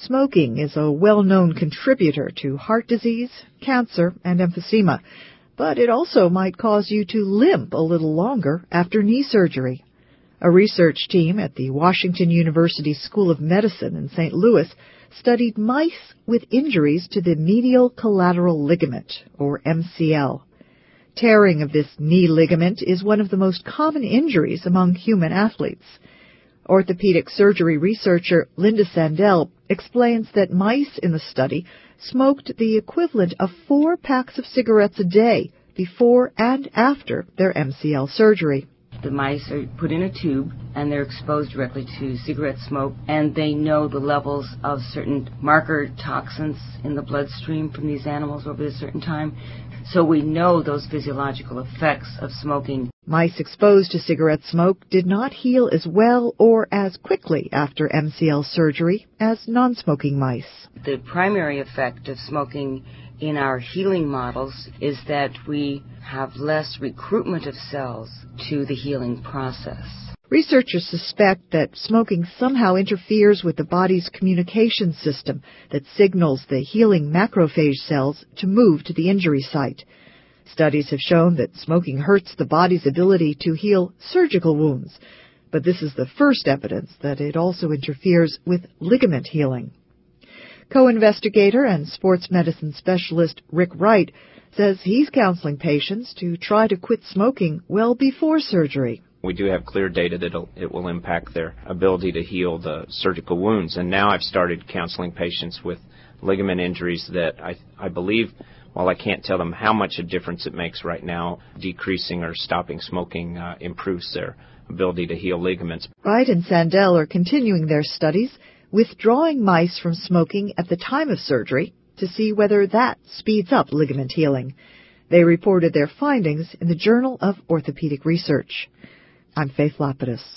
Smoking is a well-known contributor to heart disease, cancer, and emphysema, but it also might cause you to limp a little longer after knee surgery. A research team at the Washington University School of Medicine in St. Louis studied mice with injuries to the medial collateral ligament, or MCL. Tearing of this knee ligament is one of the most common injuries among human athletes. Orthopedic surgery researcher Linda Sandell explains that mice in the study smoked the equivalent of 4 packs of cigarettes a day before and after their MCL surgery. The mice are put in a tube and they're exposed directly to cigarette smoke, and they know the levels of certain marker toxins in the bloodstream from these animals over a certain time. So we know those physiological effects of smoking. Mice exposed to cigarette smoke did not heal as well or as quickly after MCL surgery as non-smoking mice. The primary effect of smoking in our healing models is that we have less recruitment of cells to the healing process. Researchers suspect that smoking somehow interferes with the body's communication system that signals the healing macrophage cells to move to the injury site. Studies have shown that smoking hurts the body's ability to heal surgical wounds, but this is the first evidence that it also interferes with ligament healing. Co-investigator and sports medicine specialist Rick Wright says he's counseling patients to try to quit smoking well before surgery. We do have clear data that it will impact their ability to heal the surgical wounds. And now I've started counseling patients with ligament injuries that I believe, while I can't tell them how much a difference it makes right now, decreasing or stopping smoking improves their ability to heal ligaments. Wright and Sandell are continuing their studies, withdrawing mice from smoking at the time of surgery to see whether that speeds up ligament healing. They reported their findings in the Journal of Orthopedic Research. I'm Faith Lapidus.